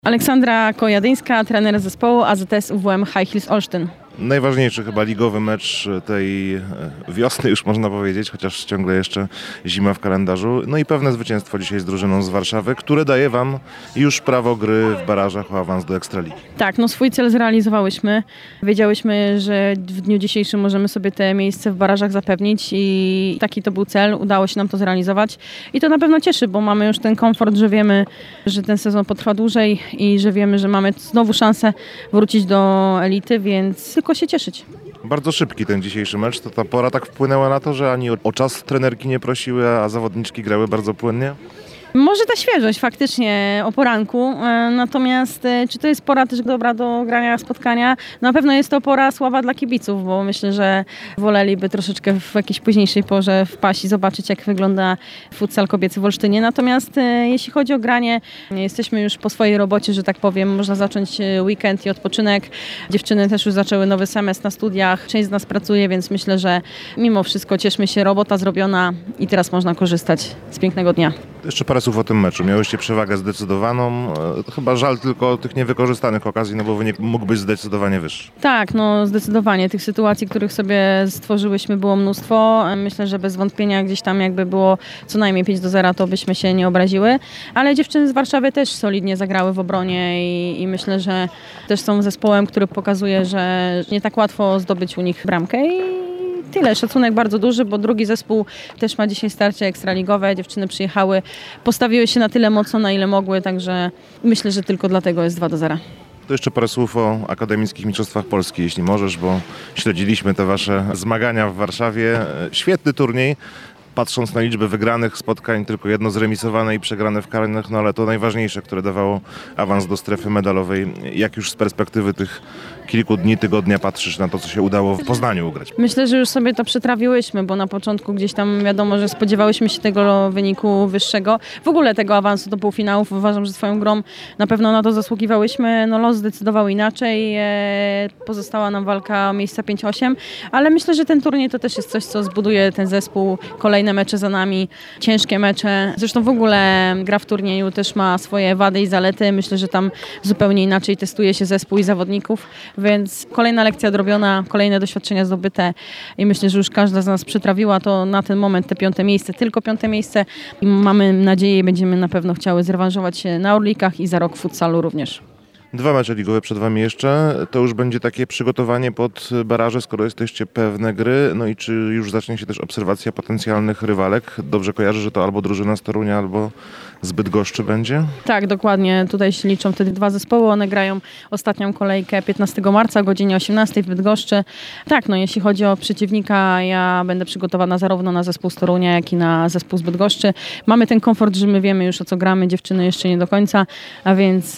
Aleksandra Kojadyńska, trener zespołu AZS UWM High Hills Olsztyn. Najważniejszy chyba ligowy mecz tej wiosny, już można powiedzieć, chociaż ciągle jeszcze zima w kalendarzu. No i pewne zwycięstwo dzisiaj z drużyną z Warszawy, które daje Wam już prawo gry w barażach o awans do Ekstraligi. Tak, swój cel zrealizowałyśmy. Wiedziałyśmy, że w dniu dzisiejszym możemy sobie te miejsce w barażach zapewnić i taki to był cel. Udało się nam to zrealizować i to na pewno cieszy, bo mamy już ten komfort, że wiemy, że ten sezon potrwa dłużej i że wiemy, że mamy znowu szansę wrócić do elity, więc tylko się cieszyć. Bardzo szybki ten dzisiejszy mecz. To ta pora tak wpłynęła na to, że ani o czas trenerki nie prosiły, a zawodniczki grały bardzo płynnie? Może ta świeżość faktycznie o poranku, natomiast czy to jest pora też dobra do grania spotkania? Na pewno jest to pora słaba dla kibiców, bo myślę, że woleliby troszeczkę w jakiejś późniejszej porze wpaść i zobaczyć, jak wygląda futsal kobiecy w Olsztynie. Natomiast jeśli chodzi o granie, jesteśmy już po swojej robocie, że tak powiem, można zacząć weekend i odpoczynek. Dziewczyny też już zaczęły nowy semestr na studiach, część z nas pracuje, więc myślę, że mimo wszystko cieszmy się, robota zrobiona i teraz można korzystać z pięknego dnia. Jeszcze parę słów o tym meczu. Miałyście przewagę zdecydowaną. Chyba żal tylko tych niewykorzystanych okazji, bo wynik mógł być zdecydowanie wyższy. Tak, zdecydowanie. Tych sytuacji, których sobie stworzyłyśmy, było mnóstwo. Myślę, że bez wątpienia gdzieś tam jakby było co najmniej 5-0, to byśmy się nie obraziły. Ale dziewczyny z Warszawy też solidnie zagrały w obronie i myślę, że też są zespołem, który pokazuje, że nie tak łatwo zdobyć u nich bramkę i tyle. Szacunek bardzo duży, bo drugi zespół też ma dzisiaj starcie ekstraligowe. Dziewczyny przyjechały, postawiły się na tyle mocno, na ile mogły, także myślę, że tylko dlatego jest 2-0. To jeszcze parę słów o Akademickich Mistrzostwach Polski, jeśli możesz, bo śledziliśmy te Wasze zmagania w Warszawie. Świetny turniej. Patrząc na liczbę wygranych spotkań, tylko jedno zremisowane i przegrane w karnych, ale to najważniejsze, które dawało awans do strefy medalowej. Jak już z perspektywy tych kilku dni, tygodnia patrzysz na to, co się udało w Poznaniu ugrać? Myślę, że już sobie to przetrawiłyśmy, bo na początku gdzieś tam wiadomo, że spodziewałyśmy się tego wyniku wyższego. W ogóle tego awansu do półfinałów. Uważam, że swoją grą na pewno na to zasługiwałyśmy. Los zdecydował inaczej. Pozostała nam walka o miejsca 5-8, ale myślę, że ten turniej to też jest coś, co zbuduje ten zespół. Kolejne mecze za nami, ciężkie mecze. Zresztą w ogóle gra w turnieju też ma swoje wady i zalety. Myślę, że tam zupełnie inaczej testuje się zespół i zawodników, więc kolejna lekcja odrobiona, kolejne doświadczenia zdobyte i myślę, że już każda z nas przytrawiła to na ten moment te 5. miejsce, tylko 5. miejsce i mamy nadzieję i będziemy na pewno chciały zrewanżować się na Orlikach i za rok w futsalu również. 2 mecze ligowe przed Wami jeszcze. To już będzie takie przygotowanie pod baraże, skoro jesteście pewne gry. No i czy już zacznie się też obserwacja potencjalnych rywalek? Dobrze kojarzę, że to albo drużyna z Torunia, albo z Bydgoszczy będzie? Tak, dokładnie. Tutaj się liczą wtedy 2 zespoły. One grają ostatnią kolejkę 15 marca o godzinie 18 w Bydgoszczy. Tak, jeśli chodzi o przeciwnika, ja będę przygotowana zarówno na zespół z Torunia, jak i na zespół z Bydgoszczy. Mamy ten komfort, że my wiemy już, o co gramy. Dziewczyny jeszcze nie do końca, a więc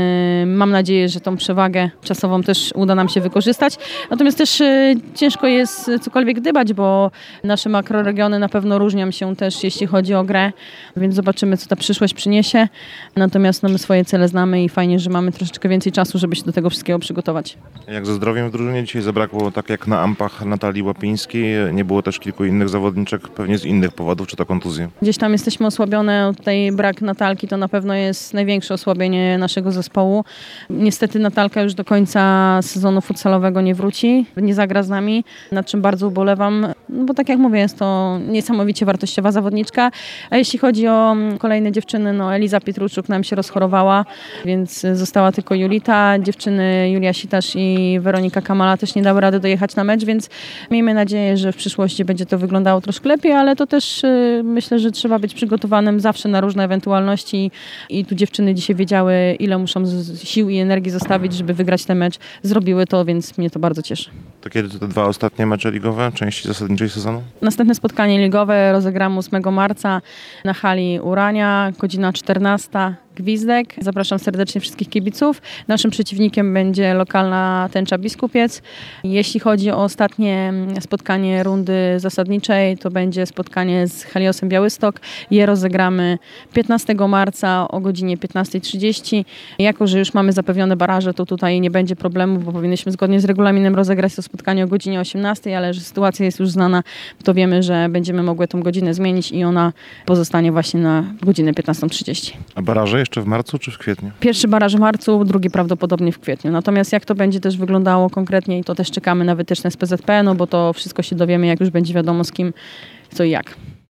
mam nadzieję, że tą przewagę czasową też uda nam się wykorzystać. Natomiast też ciężko jest cokolwiek gdybać, bo nasze makroregiony na pewno różnią się też, jeśli chodzi o grę, więc zobaczymy, co ta przyszłość przyniesie. Natomiast my swoje cele znamy i fajnie, że mamy troszeczkę więcej czasu, żeby się do tego wszystkiego przygotować. Jak ze zdrowiem w drużynie? Dzisiaj zabrakło, tak jak na Ampach, Natalii Łapińskiej. Nie było też kilku innych zawodniczek, pewnie z innych powodów, czy to kontuzje? Gdzieś tam jesteśmy osłabione. Tutaj brak Natalki to na pewno jest największe osłabienie naszego zespołu. Niestety Natalka już do końca sezonu futsalowego nie wróci, nie zagra z nami, nad czym bardzo ubolewam, bo tak jak mówię, jest to niesamowicie wartościowa zawodniczka. A jeśli chodzi o kolejne dziewczyny, Eliza Pietruczuk nam się rozchorowała, więc została tylko Julita. Dziewczyny Julia Sitasz i Weronika Kamala też nie dały rady dojechać na mecz, więc miejmy nadzieję, że w przyszłości będzie to wyglądało troszkę lepiej, ale to też myślę, że trzeba być przygotowanym zawsze na różne ewentualności i tu dziewczyny dzisiaj wiedziały, ile muszą sił i energii zostawić, żeby wygrać ten mecz. Zrobiły to, więc mnie to bardzo cieszy. To kiedy te 2 ostatnie mecze ligowe, części zasadniczej sezonu? Następne spotkanie ligowe rozegramy 8 marca na hali Urania, godzina 14. Gwizdek. Zapraszam serdecznie wszystkich kibiców. Naszym przeciwnikiem będzie lokalna Tęcza Biskupiec. Jeśli chodzi o ostatnie spotkanie rundy zasadniczej, to będzie spotkanie z Heliosem Białystok. Je rozegramy 15 marca o godzinie 15:30. Jako że już mamy zapewnione baraże, to tutaj nie będzie problemu, bo powinniśmy zgodnie z regulaminem rozegrać to spotkanie o godzinie 18, ale że sytuacja jest już znana, to wiemy, że będziemy mogły tą godzinę zmienić i ona pozostanie właśnie na godzinę 15:30. A baraże jeszcze w marcu czy w kwietniu? Pierwszy baraż w marcu, drugi prawdopodobnie w kwietniu. Natomiast jak to będzie też wyglądało konkretnie i to też czekamy na wytyczne z PZP, no bo to wszystko się dowiemy, jak już będzie wiadomo z kim, co i jak.